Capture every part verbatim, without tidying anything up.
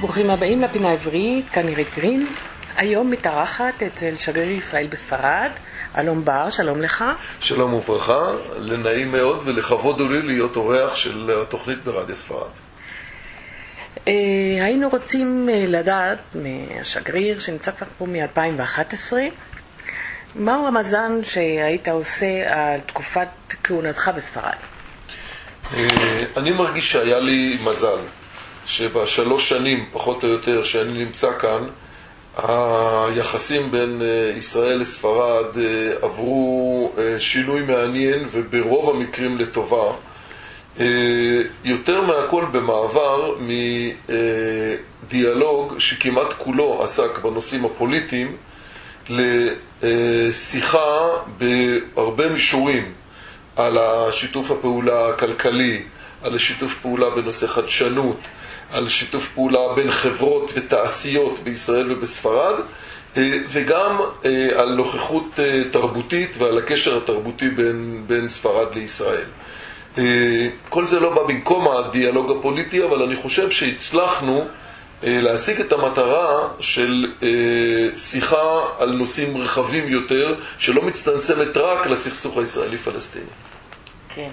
ברוכים הבאים לפינה העברית, כאן אירית גרין. היום מתארחת אצל שגריר ישראל בספרד, אלון בר, שלום לך. שלום וברכה, לנעים מאוד ולכבוד הוא לי להיות אורח של התוכנית ברדיו ספרד. היינו רוצים לדעת מהשגריר שנמצא כבר פה מ-אלפיים ואחת עשרה, מהו המאזן שהיית עושה על תקופת כהונתך בספרד? אני מרגיש שהיה לי מזל, שבשלוש שנים פחות או יותר שאני נמצא כאן, היחסים בין ישראל לספרד עברו שינוי מעניין וברוב המקרים לטובה, יותר מהכל במעבר מדיאלוג שכמעט כולו עסק בנושאים הפוליטיים לשיחה בהרבה מישורים על השיתוף הפעולה הכלכלי, על השיתוף פעולה בנושא חדשנות, על שיתוף פעולה בין חברות ותעשיות בישראל ובספרד, וגם על נוכחות תרבותית ועל הקשר התרבותי בין, בין ספרד לישראל. כל זה לא בא במקום הדיאלוג הפוליטי, אבל אני חושב שהצלחנו להשיג את המטרה של שיחה על נושאים רחבים יותר, שלא מצטמצמת רק לסכסוך הישראלי-פלסטיני. כן.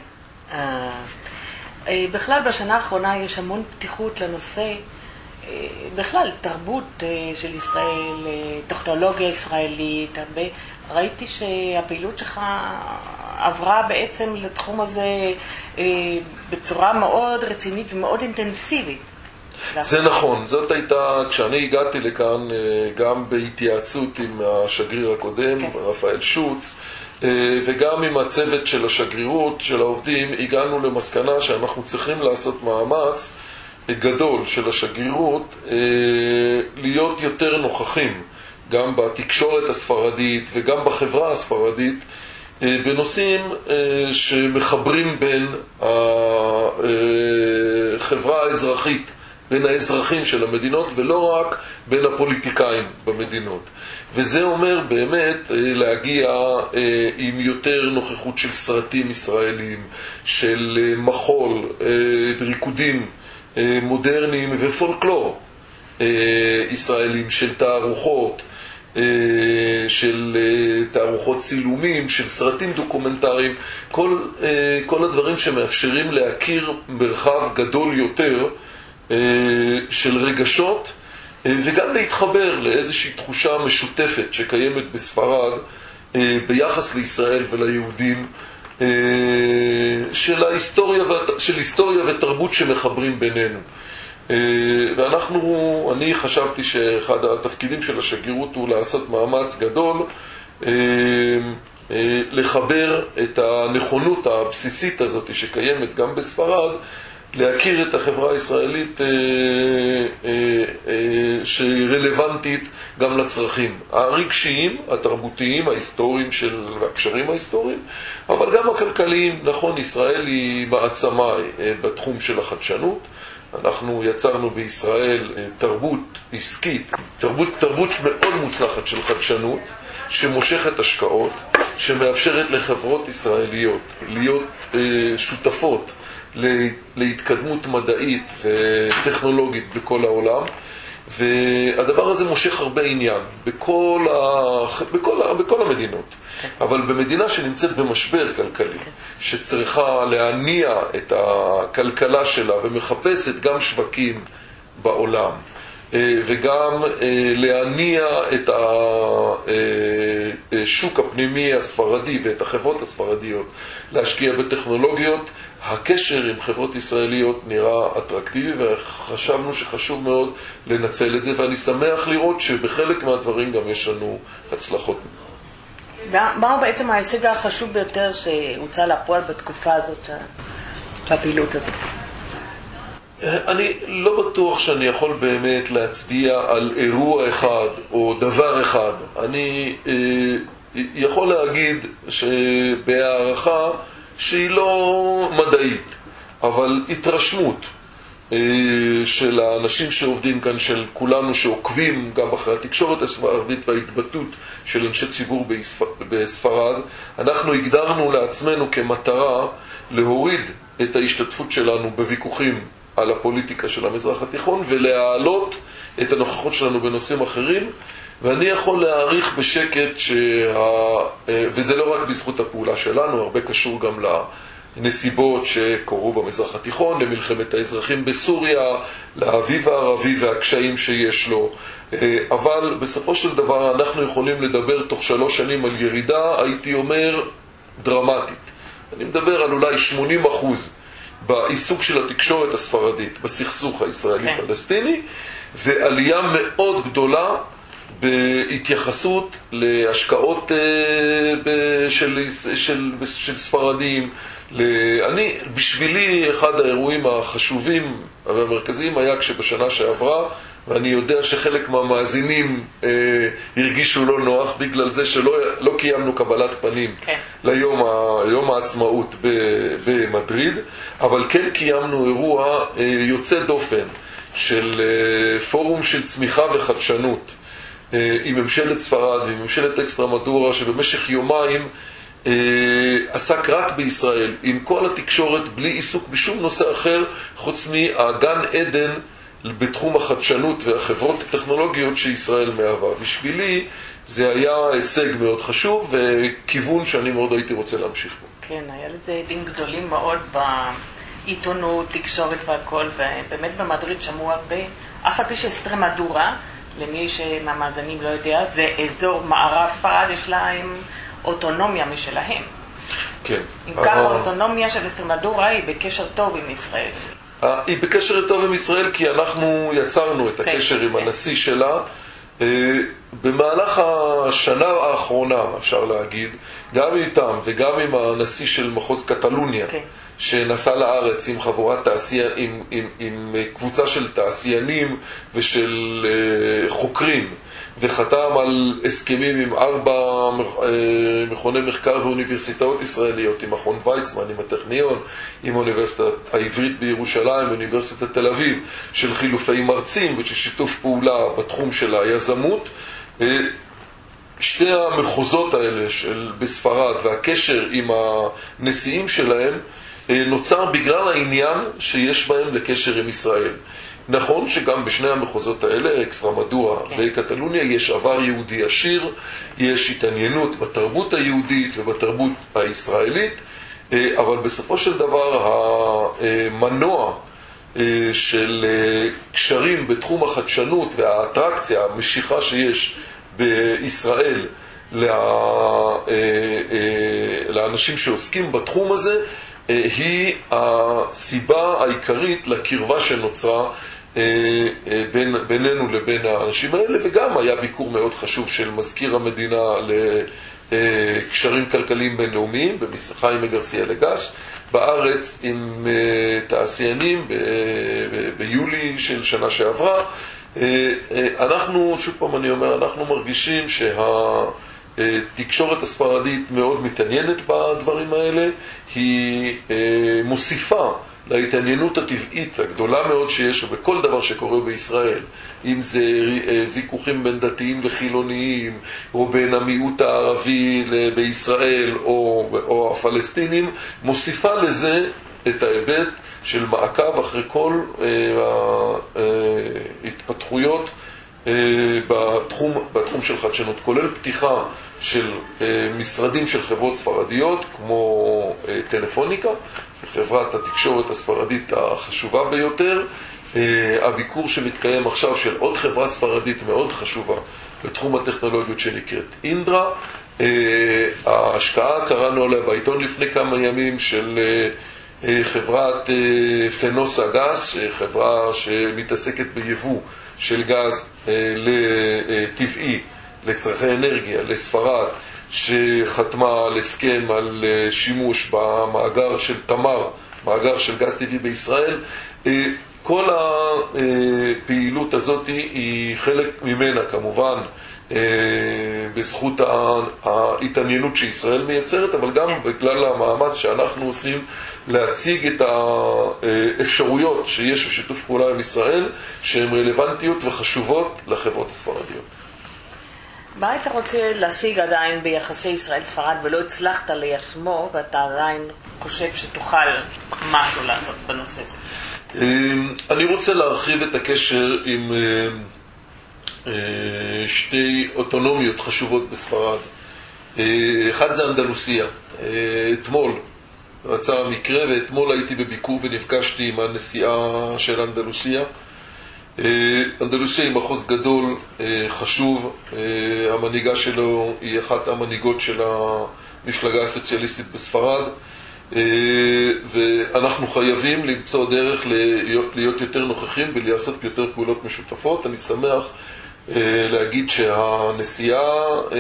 בכלל בשנה האחרונה יש המון פתיחות לנושא, בכלל תרבות של ישראל, טכנולוגיה ישראלית, הרבה. ראיתי שהפעילות שלך עברה בעצם לתחום הזה בצורה מאוד רצינית ומאוד אינטנסיבית. זה נכון, זאת הייתה, כשאני הגעתי לכאן גם בהתייעצות עם השגריר הקודם, כן. רפאל שוץ, וגם עם הצוות של השגרירות, של העובדים, הגענו למסקנה שאנחנו צריכים לעשות מאמץ גדול של השגרירות להיות יותר נוכחים, גם בתקשורת הספרדית וגם בחברה הספרדית, בנושאים שמחברים בין החברה האזרחית, בין האזרחים של המדינות, ולא רק בין הפוליטיקאים במדינות. וזה אומר באמת להגיע עם יותר נוכחות של סרטים ישראלים, של מחול, ריקודים מודרניים ופולקלור ישראלים, של תערוכות, של תערוכות צילומים, של סרטים דוקומנטריים, כל, כל הדברים שמאפשרים להכיר מרחב גדול יותר של רגשות, וגם להתחבר לאיזושהי תחושה משותפת שקיימת בספרד ביחס לישראל וליהודים, של ההיסטוריה, של היסטוריה ותרבות שמחברים בינינו. ואנחנו, אני חשבתי שאחד התפקידים של השגרירות הוא לעשות מאמץ גדול לחבר את הנכונות הבסיסית הזאת שקיימת גם בספרד, להכיר את החברה הישראלית שהיא רלוונטית גם לצרכים הרגשיים, התרבותיים, ההיסטוריים של הקשרים ההיסטוריים, אבל גם הכלכליים. נכון, ישראל היא מעצמה בתחום של החדשנות. אנחנו יצרנו בישראל תרבות עסקית, תרבות, תרבות מאוד מוצלחת של חדשנות, שמושכת השקעות, שמאפשרת לחברות ישראליות להיות שותפות להתקדמות מדעית וטכנולוגית בכל העולם, והדבר הזה מושך הרבה עניין בכל, ה... בכל, ה... בכל המדינות. אבל במדינה שנמצאת במשבר כלכלי, שצריכה להניע את הכלכלה שלה ומחפשת גם שווקים בעולם, וגם להניע את השוק הפנימי הספרדי ואת החברות הספרדיות להשקיע בטכנולוגיות, הקשר עם חברות ישראליות נראה אטרקטיבי, וחשבנו שחשוב מאוד לנצל את זה, ואני שמח לראות שבחלק מהדברים גם יש לנו הצלחות. מהו בעצם ההישג החשוב ביותר שהוצא לפועל בתקופה הזאת, הפעילות הזאת? אני לא בטוח שאני יכול באמת להצביע על אירוע אחד או דבר אחד. אני אה, יכול להגיד שבהערכה שהיא לא מדעית, אבל התרשמות אה, של האנשים שעובדים כאן, של כולנו שעוקבים גם אחרי התקשורת הספרדית וההתבטאות של אנשי ציבור בספרד, אנחנו הגדרנו לעצמנו כמטרה להוריד את ההשתתפות שלנו בוויכוחים על הפוליטיקה של המזרח התיכון ולהעלות את הנוכחות שלנו בנושאים אחרים, ואני יכול להעריך בשקט, שה... וזה לא רק בזכות הפעולה שלנו, הרבה קשור גם לנסיבות שקורו במזרח התיכון, למלחמת האזרחים בסוריה, לאביב הערבי והקשיים שיש לו, אבל בסופו של דבר אנחנו יכולים לדבר תוך שלוש שנים על ירידה, הייתי אומר, דרמטית. אני מדבר על אולי שמונים אחוז בעיסוק של התקשורת הספרדית בסכסוך הישראלי-פלסטיני, ועלייה מאוד גדולה בהתייחסות להשקעות של, של, של ספרדים. אני, בשבילי אחד האירועים החשובים והמרכזיים היה כשבשנה שעברה, ואני יודע שחלק מהמאזינים אה, הרגישו לא נוח בגלל זה שלא לא קיימנו קבלת פנים כן. ליום ה, יום העצמאות במדריד, אבל כן קיימנו אירוע אה, יוצא דופן של אה, פורום של צמיחה וחדשנות אה, עם ממשלת ספרד ועם ממשלת אקסטרמדורה, שבמשך יומיים אה, עסק רק בישראל, עם כל התקשורת, בלי עיסוק בשום נושא אחר חוץ מהגן עדן בתחום החדשנות והחברות הטכנולוגיות שישראל מהווה. בשבילי זה היה הישג מאוד חשוב וכיוון שאני מאוד הייתי רוצה להמשיך בו. כן, היה לזה עדים גדולים מאוד בעיתונות, תקשורת והכל, ובאמת במדריד שמעו הרבה, אף על פי שאקסטרמדורה, למי שמהמאזינים לא יודע, זה אזור מערב ספרד, יש להם אוטונומיה משלהם. כן. אם ככה, האוטונומיה של אקסטרמדורה היא בקשר טוב עם ישראל. היא בקשר טוב עם ישראל כי אנחנו יצרנו את הקשר עם הנשיא שלה. במהלך השנה האחרונה, אפשר להגיד, גם איתם וגם עם הנשיא של מחוז קטלוניה, שנסע לארץ עם חבורת תעשייה, עם, עם, עם קבוצה של תעשיינים ושל חוקרים, וחתם על הסכמים עם ארבע מכוני מחקר ואוניברסיטאות ישראליות, עם מכון ויצמן, עם הטכניון, עם האוניברסיטה העברית בירושלים, אוניברסיטת תל אביב, של חילופי מרצים ושל שיתוף פעולה בתחום של היזמות. שתי המחוזות האלה של בספרד והקשר עם הנשיאים שלהם נוצר בגלל העניין שיש בהם לקשר עם ישראל. נכון שגם בשני המחוזות האלה, אקסטרמדורה וקטלוניה, יש עבר יהודי עשיר, יש התעניינות בתרבות היהודית ובתרבות הישראלית, אבל בסופו של דבר המנוע של קשרים בתחום החדשנות והאטרקציה, המשיכה שיש בישראל לאנשים שעוסקים בתחום הזה, היא הסיבה העיקרית לקרבה שנוצרה בין, בינינו לבין האנשים האלה, וגם היה ביקור מאוד חשוב של מזכיר המדינה לקשרים כלכליים בינלאומיים חיים גרסיה לגאס בארץ עם תעשיינים ב, ב, ביולי של שנה שעברה. אנחנו, שוב פעם אני אומר, אנחנו מרגישים שהתקשורת הספרדית מאוד מתעניינת בדברים האלה, היא מוסיפה להתעניינות הטבעית הגדולה מאוד שיש בכל דבר שקורה בישראל, אם זה ויכוחים בין דתיים וחילוניים, או בין המיעוט הערבי בישראל או, או הפלסטינים, מוסיפה לזה את ההיבט של מעקב אחרי כל ההתפתחויות בתחום, בתחום של חדשנות, כולל פתיחה של משרדים של חברות ספרדיות כמו טלפוניקה, חברת התקשורת הספרדית החשובה ביותר, הביקור שמתקיים עכשיו של עוד חברה ספרדית מאוד חשובה בתחום הטכנולוגיות שנקראת אינדרה, ההשקעה קראנו עליה בעיתון לפני כמה ימים של חברת פנוסה גז, חברה שמתעסקת ביבוא של גז לטבעי, לצרכי אנרגיה, לספרד, שחתמה על הסכם על שימוש במאגר של תמר, מאגר של גז טבעי בישראל. כל הפעילות הזאת היא חלק ממנה כמובן בזכות ההתעניינות שישראל מייצרת, אבל גם בגלל המאמץ שאנחנו עושים להציג את האפשרויות שיש בשיתוף פעולה עם ישראל, שהן רלוונטיות וחשובות לחברות הספרדיות. מה היית רוצה להשיג עדיין ביחסי ישראל-ספרד ולא הצלחת ליישמו, ואתה עדיין חושב שתוכל משהו לעשות בנושא הזה? אני רוצה להרחיב את הקשר עם שתי אוטונומיות חשובות בספרד. אחד זה אנדלוסיה. אתמול רצה המקרה, ואתמול הייתי בביקור ונפגשתי עם הנשיאה של אנדלוסיה. אנדלוסיה היא מחוז גדול, חשוב, המנהיגה שלו היא אחת המנהיגות של המפלגה הסוציאליסטית בספרד, ואנחנו חייבים למצוא דרך להיות, להיות יותר נוכחים ולעשות יותר פעולות משותפות. אני שמח להגיד שהנשיאה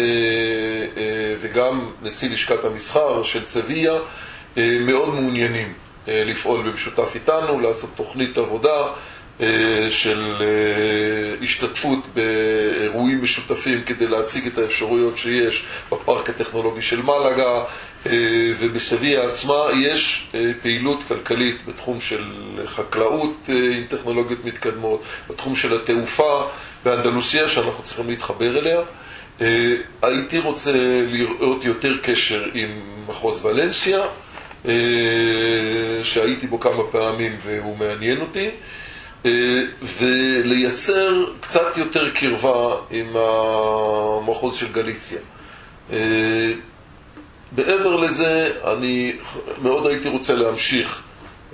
וגם נשיא לשכת המסחר של צביה מאוד מעוניינים לפעול במשותף איתנו, לעשות תוכנית עבודה של השתתפות באירועים משותפים כדי להציג את האפשרויות שיש בפארק הטכנולוגי של מלאגה, ובסביה עצמה יש פעילות כלכלית בתחום של חקלאות עם טכנולוגיות מתקדמות, בתחום של התעופה באנדלוסיה שאנחנו צריכים להתחבר אליה. הייתי רוצה לראות יותר קשר עם מחוז ולנסיה, שהייתי בו כמה פעמים והוא מעניין אותי, ולייצר קצת יותר קרבה עם המחוז של גליציה. בעבר לזה, אני מאוד הייתי רוצה להמשיך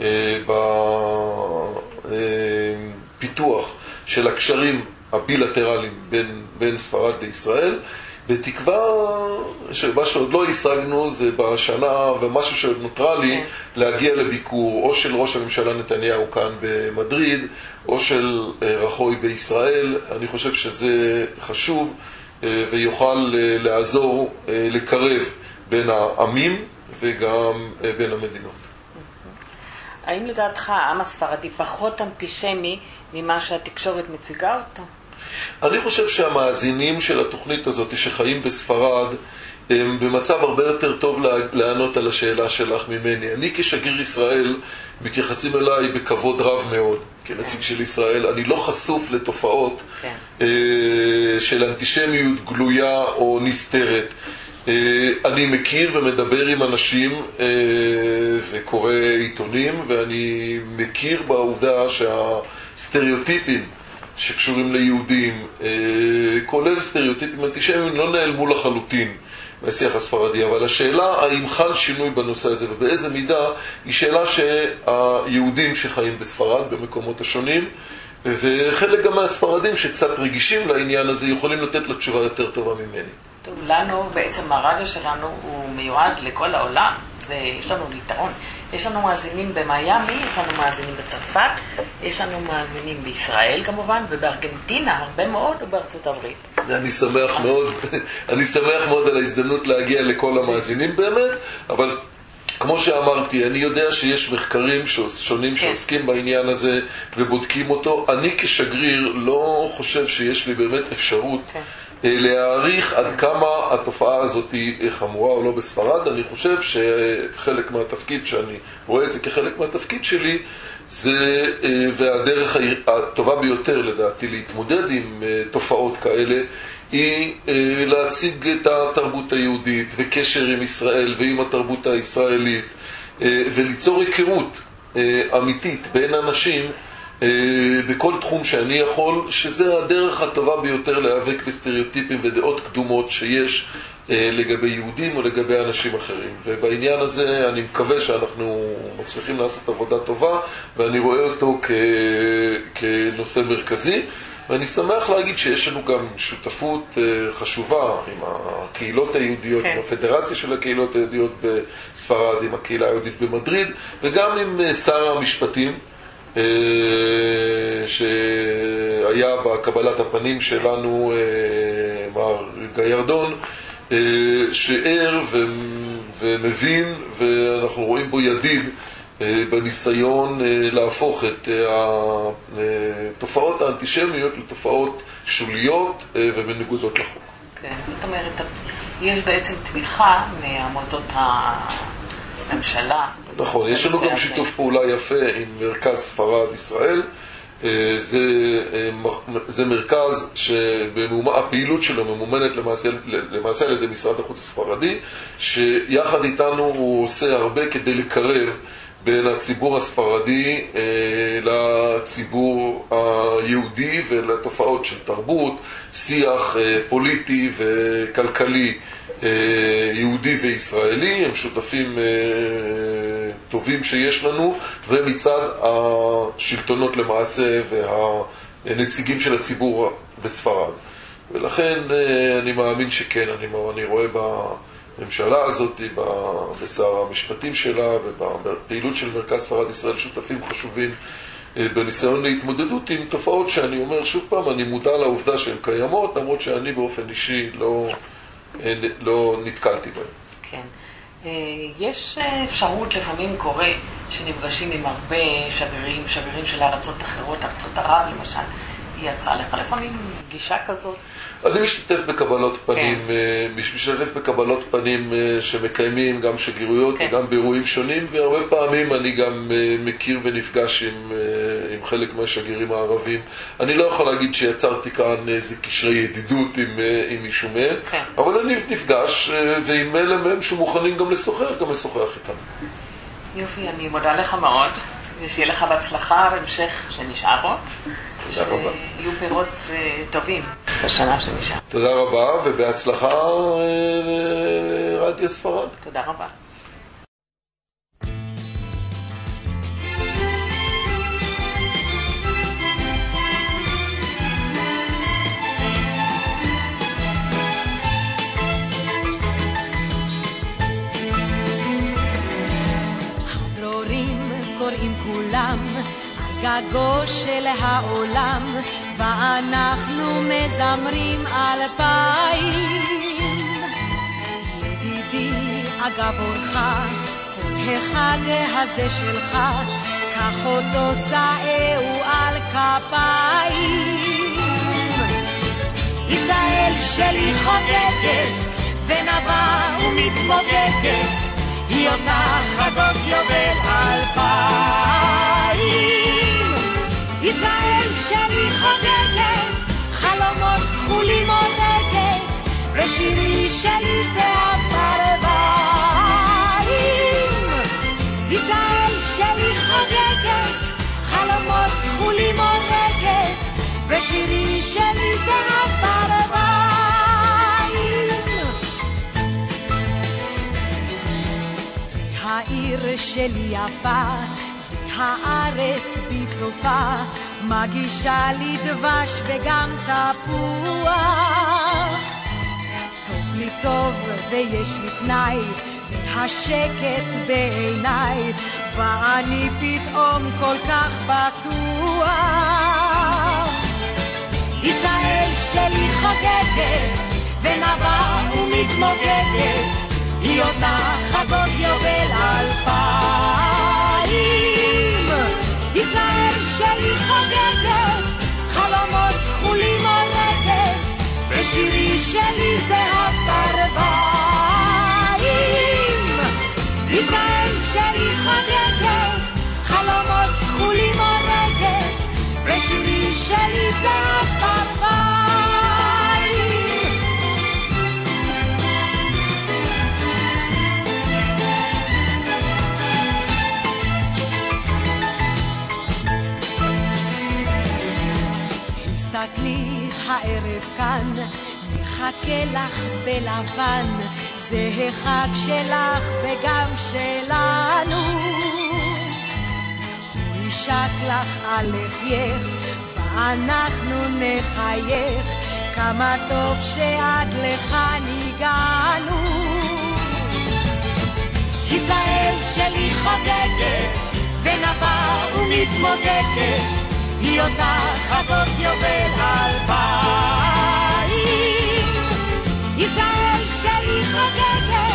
בפיתוח של הקשרים הבילטרליים בין, בין ספרד לישראל, בתקווה שמה שעוד לא השגנו זה בשנה ומשהו שעוד נותרה לי להגיע לביקור או של ראש הממשלה נתניהו כאן במדריד או של רחוי בישראל. אני חושב שזה חשוב ויוכל לעזור לקרב בין העמים וגם בין המדינות. האם לדעתך העם הספרדי פחות אנטישמי ממה שהתקשורת מציגה אותו? אני חושב שהמאזינים של התוכנית הזאת שחיים בספרד הם במצב הרבה יותר טוב לענות על השאלה שלך ממני. אני כשגריר ישראל מתייחסים אליי בכבוד רב מאוד. כנציג של ישראל אני לא חשוף לתופעות כן. של אנטישמיות גלויה או נסתרת. אני מכיר ומדבר עם אנשים וקורא עיתונים, ואני מכיר בעובדה שהסטריאוטיפים שקשורים ליהודים, כולל סטריאוטיפים אנטישמיים, לא נעלמו לחלוטין מהשיח הספרדי. אבל השאלה האם חל שינוי בנושא הזה ובאיזה מידה היא שאלה שהיהודים שחיים בספרד במקומות השונים וחלק גם מהספרדים שקצת רגישים לעניין הזה יכולים לתת לתשובה יותר טובה ממני. טוב, לנו בעצם הרדיו שלנו הוא מיועד לכל העולם. זה, יש לנו יתרון. יש לנו מאזינים במיימי, יש לנו מאזינים בצרפת, יש לנו מאזינים בישראל כמובן, ובארגנטינה הרבה מאוד, ובארצות הברית. אני שמח מאוד, אני שמח מאוד על ההזדמנות להגיע לכל המאזינים באמת, אבל כמו שאמרתי, אני יודע שיש מחקרים שונים שעוסקים בעניין הזה ובודקים אותו. אני כשגריר לא חושב שיש לי באמת אפשרות להעריך עד כמה התופעה הזאת היא חמורה או לא בספרד. אני חושב שחלק מהתפקיד, שאני רואה את זה כחלק מהתפקיד שלי, זה, והדרך הטובה ביותר לדעתי להתמודד עם תופעות כאלה, היא להציג את התרבות היהודית וקשר עם ישראל ועם התרבות הישראלית, וליצור היכרות אמיתית בין אנשים בכל תחום שאני יכול, שזה הדרך הטובה ביותר להיאבק בסטריאוטיפים ודעות קדומות שיש לגבי יהודים או לגבי אנשים אחרים. ובעניין הזה אני מקווה שאנחנו מצליחים לעשות עבודה טובה, ואני רואה אותו כ... כנושא מרכזי. ואני שמח להגיד שיש לנו גם שותפות חשובה עם הקהילות היהודיות, כן. עם הפדרציה של הקהילות היהודיות בספרד, עם הקהילה היהודית במדריד, וגם עם שר המשפטים, שהיה בקבלת הפנים שלנו, מר גיירדון, שער ומבין, ואנחנו רואים בו ידיד בניסיון להפוך את התופעות האנטישמיות לתופעות שוליות ומנוגדות לחוק. כן, זאת אומרת, יש בעצם תמיכה מהמוסדות הממשלה. נכון, יש לנו גם שיתוף פעולה יפה עם מרכז ספרד ישראל, זה, זה מרכז שהפעילות שלו ממומנת למעשה, למעשה על ידי משרד החוץ הספרדי, שיחד איתנו הוא עושה הרבה כדי לקרב בין הציבור הספרדי לציבור היהודי ולתופעות של תרבות, שיח פוליטי וכלכלי יהודי וישראלי. הם שותפים טובים שיש לנו, ומצד השלטונות למעשה והנציגים של הציבור בספרד. ולכן אני מאמין שכן, אני, אני רואה בממשלה הזאת, בשר המשפטים שלה ובפעילות של מרכז ספרד ישראל שותפים חשובים בניסיון להתמודדות עם תופעות שאני אומר שוב פעם, אני מודע לעובדה שהן קיימות, למרות שאני באופן אישי לא, לא נתקלתי בהן. כן. יש אפשרות, לפעמים קורה, שנפגשים עם הרבה שגרירים, שגרירים של ארצות אחרות, ארצות ערב למשל, היא יצאה לך לפעמים גישה כזאת? אני משתתף בקבלות פנים, כן. משתתף בקבלות פנים שמקיימים גם שגרירויות, כן. וגם באירועים שונים, והרבה פעמים אני גם מכיר ונפגש עם, עם חלק מהשגרירים הערבים. אני לא יכול להגיד שיצרתי כאן איזה קשרי ידידות עם, עם מישהו מהם, כן. אבל אני נפגש, ועם אלה מהם שמוכנים גם לשוחח, גם לשוחח איתם. יופי, אני מודה לך מאוד, ושיהיה לך בהצלחה בהמשך שנשאר עוד. תודה רבה. שיהיו פירות טובים בשנה שנשאר. תודה רבה, ובהצלחה רדיו ספרד. תודה רבה. הדרורים קוראים כולם גגו של העולם, ואנחנו מזמרים אלפיים. ידידי אגב אורך, כל החג הזה שלך, קח אותו סעהו על כפיים. ישראל שלי חוגגת ונבה ומתמוגגת, היא אותה חגות יובל אלפיים. ישראל שלי חוגגת, חלומות כחולים עונגת, ושירי שלי זה הפרוויים. ישראל שלי חוגגת, חלומות כחולים עונגת, ושירי שלי זה הפרוויים. העיר שלי יפה, הארץ בצופה, מגישה לי דבש וגם תפוח. טוב לי טוב ויש לי פנאי, והשקט בעיניי, ואני פתאום כל כך בטוח. ישראל שלי חוגגת ונבה ומתמוגגת, היא אותה חגות יובל אלפיים. ישראל שלי חוגגת, חלומות כחולים עונגת, ושירי שלי זה הפרוויים. ישראל שלי חוגגת, חלומות כחולים עונגת, ושירי שלי זה הפרוויים. תסתכלי הערב כאן, נחכה לך בלבן, זה החג שלך וגם שלנו. הוא ישק לך על לחייך, ואנחנו נחייך, כמה טוב שעד לכאן הגענו. ישראל שלי חוגגת ונבה ומתמוגגת, היא אותה חגות יובל אלפיים. ישראל שלי חוגגת,